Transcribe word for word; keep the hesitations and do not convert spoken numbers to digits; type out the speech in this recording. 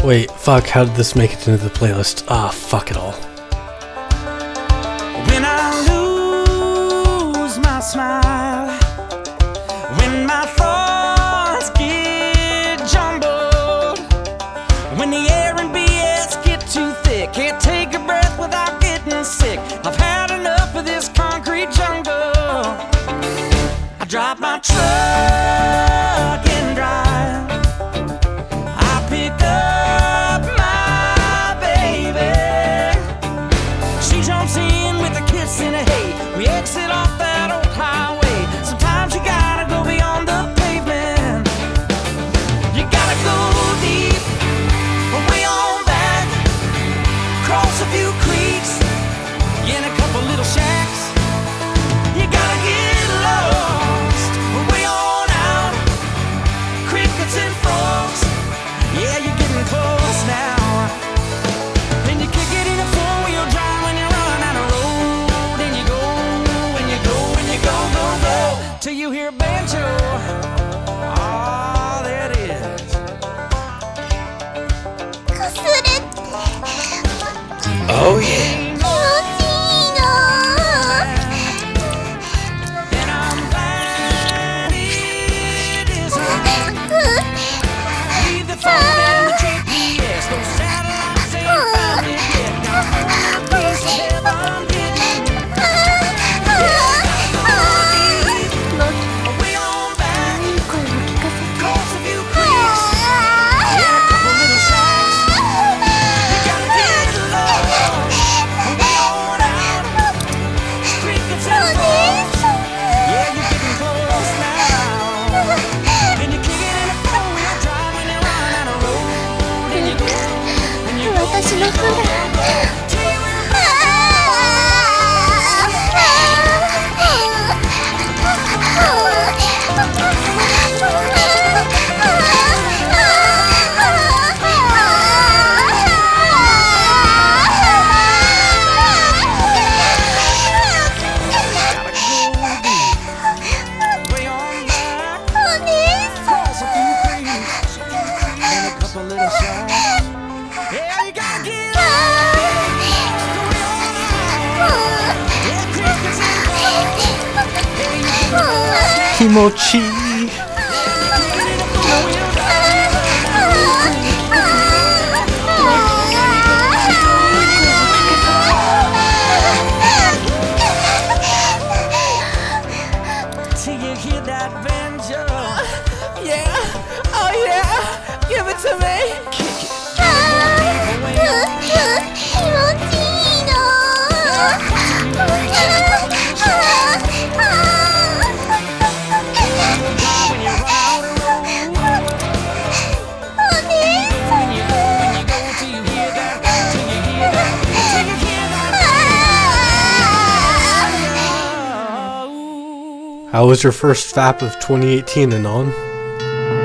Wait, fuck, how did this make it into the playlist? Ah, fuck it all. When I lose my smile, when my thoughts get jumbled, when the air and B S get too thick, can't take a breath without getting sick. I've had enough of this concrete jungle. I drop my truck and drive. I pick up my baby. She jumps in with a kiss and a hey. We exit off that old highway. Sometimes you gotta go beyond the pavement. You gotta go deep, way on back, cross a few creeks, in a couple little shacks. You gotta get lost, way on out, crickets and frogs. Yeah, you're getting close now. And you kick it in a four-wheel drive when you run out of road. And you go, and you go, and you go, go, go, till you hear a banjo. Oh, there it is. かすれって Oh yeah. 気持ちいいな And I'm glad it isn't. Leave the phone and the G P S. Those satellites ain't found it yet. Got a piece of heaven hidden. Way on back, いい声を聞かせて cross a few creeks, yeah, a couple little shacks. You gotta get lost, way on out, crickets and frogs. Yeah, you're getting close now. And you kick it in a four-wheel drive when you run out of road. And you go, and you go, 私のフラ till you way on back, cross a few creeks, and a couple little shacks. Yeah, you gotta get way on out. Yeah, crickets and frogs. Yeah, you getting close now. Kimochi. Till you hear that banjo. Yeah, oh yeah, give it to me. Kick it. 気持ちいいな When you're out of road, お姉さん when you go, when you go, till you hear that, till you hear that, till you hear that. Oh. How was your first F A P of twenty eighteen, Anon?